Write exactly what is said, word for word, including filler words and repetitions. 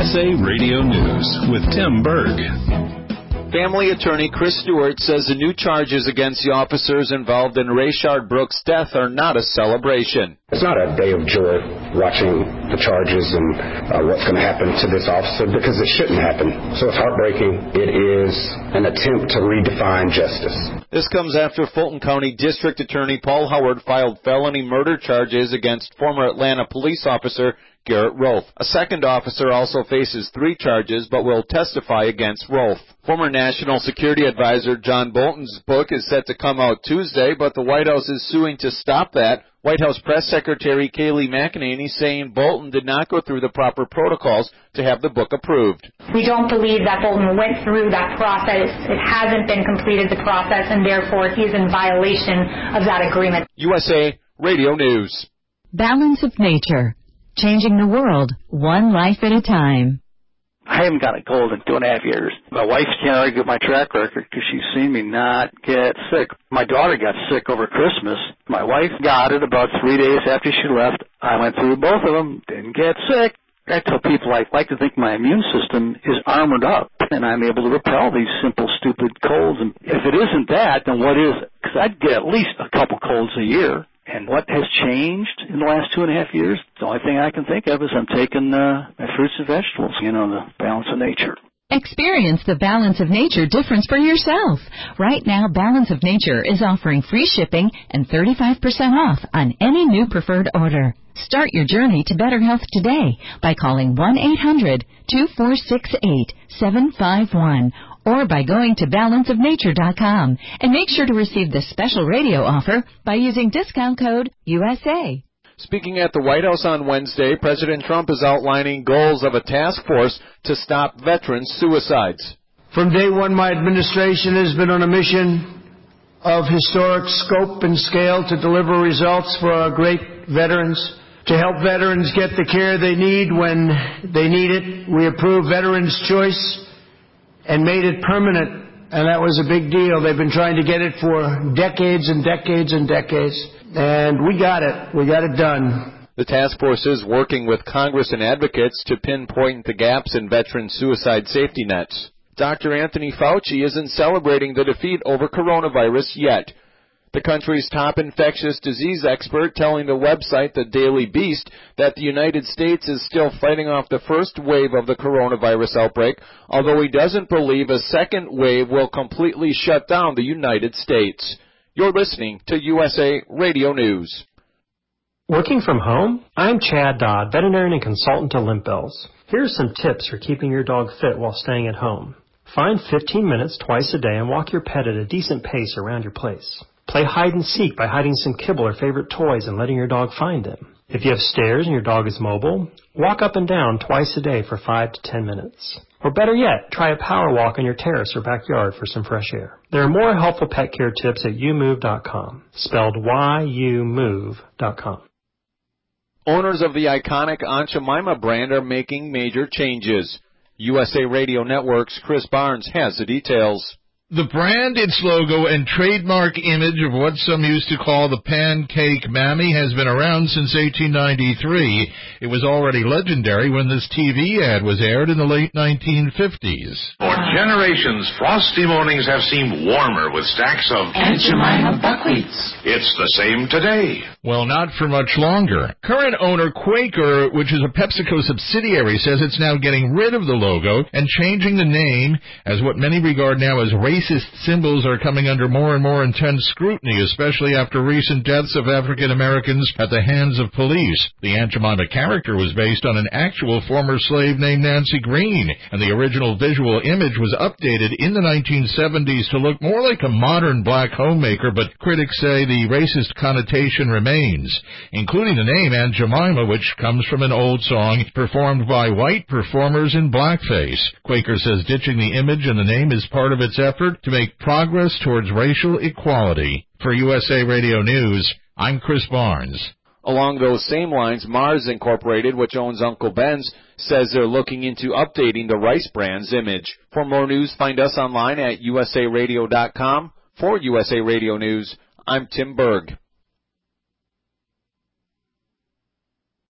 S A Radio News with Tim Berg. Family attorney Chris Stewart says the new charges against the officers involved in Rayshard Brooks' death are not a celebration. It's not a day of joy watching the charges and uh, what's going to happen to this officer, because it shouldn't happen. So it's heartbreaking. It is an attempt to redefine justice. This comes after Fulton County District Attorney Paul Howard filed felony murder charges against former Atlanta police officer Garrett Rolfe. A second officer also faces three charges but will testify against Rolfe. Former National Security Advisor John Bolton's book is set to come out Tuesday, but the White House is suing to stop that. White House Press Secretary Kayleigh McEnany saying Bolton did not go through the proper protocols to have the book approved. We don't believe that Bolton went through that process. It hasn't been completed, the process, and therefore he is in violation of that agreement. U S A Radio News. Balance of Nature. Changing the world, one life at a time. I haven't got a cold in two and a half years. My wife can't argue with my track record because she's seen me not get sick. My daughter got sick over Christmas. My wife got it about three days after she left. I went through both of them, didn't get sick. I tell people I like to think my immune system is armored up and I'm able to repel these simple, stupid colds. And if it isn't that, then what is it? Because I'd get at least a couple colds a year. And what has changed in the last two and a half years? The only thing I can think of is I'm taking uh, my fruits and vegetables, you know, the balance of nature. Experience the Balance of Nature difference for yourself. Right now, Balance of Nature is offering free shipping and thirty-five percent off on any new preferred order. Start your journey to better health today by calling one eight hundred two four six eight seven five one or by going to balance of nature dot com. And make sure to receive this special radio offer by using discount code U S A. Speaking at the White House on Wednesday, President Trump is outlining goals of a task force to stop veterans' suicides. From day one, my administration has been on a mission of historic scope and scale to deliver results for our great veterans. To help veterans get the care they need when they need it, we approved Veterans Choice and made it permanent, and that was a big deal. They've been trying to get it for decades and decades and decades, and we got it. We got it done. The task force is working with Congress and advocates to pinpoint the gaps in veteran suicide safety nets. Doctor Anthony Fauci isn't celebrating the defeat over coronavirus yet. The country's top infectious disease expert telling the website The Daily Beast that the United States is still fighting off the first wave of the coronavirus outbreak, although he doesn't believe a second wave will completely shut down the United States. You're listening to U S A Radio News. Working from home? I'm Chad Dodd, veterinarian and consultant to Limp Bells. Here are some tips for keeping your dog fit while staying at home. Find fifteen minutes twice a day and walk your pet at a decent pace around your place. Play hide and seek by hiding some kibble or favorite toys and letting your dog find them. If you have stairs and your dog is mobile, walk up and down twice a day for five to ten minutes. Or better yet, try a power walk on your terrace or backyard for some fresh air. There are more helpful pet care tips at you move dot com, spelled Y U move dot com. Owners of the iconic Aunt Jemima brand are making major changes. U S A Radio Network's Chris Barnes has the details. The brand, its logo, and trademark image of what some used to call the Pancake Mammy has been around since eighteen ninety-three. It was already legendary when this T V ad was aired in the late nineteen fifties. For generations, frosty mornings have seemed warmer with stacks of Aunt Jemima buckwheats. It's the same today. Well, not for much longer. Current owner Quaker, which is a PepsiCo subsidiary, says it's now getting rid of the logo and changing the name, as what many regard now as racist symbols are coming under more and more intense scrutiny, especially after recent deaths of African Americans at the hands of police. The Aunt Jemima character was based on an actual former slave named Nancy Green, and the original visual image was updated in the nineteen seventies to look more like a modern black homemaker, but critics say the racist connotation remains, including the name Aunt Jemima, which comes from an old song performed by white performers in blackface. Quaker says ditching the image and the name is part of its effort to make progress towards racial equality. For U S A Radio News, I'm Chris Barnes. Along those same lines, Mars Incorporated, which owns Uncle Ben's, says they're looking into updating the Rice brand's image. For more news, find us online at U S A radio dot com. For U S A Radio News, I'm Tim Berg.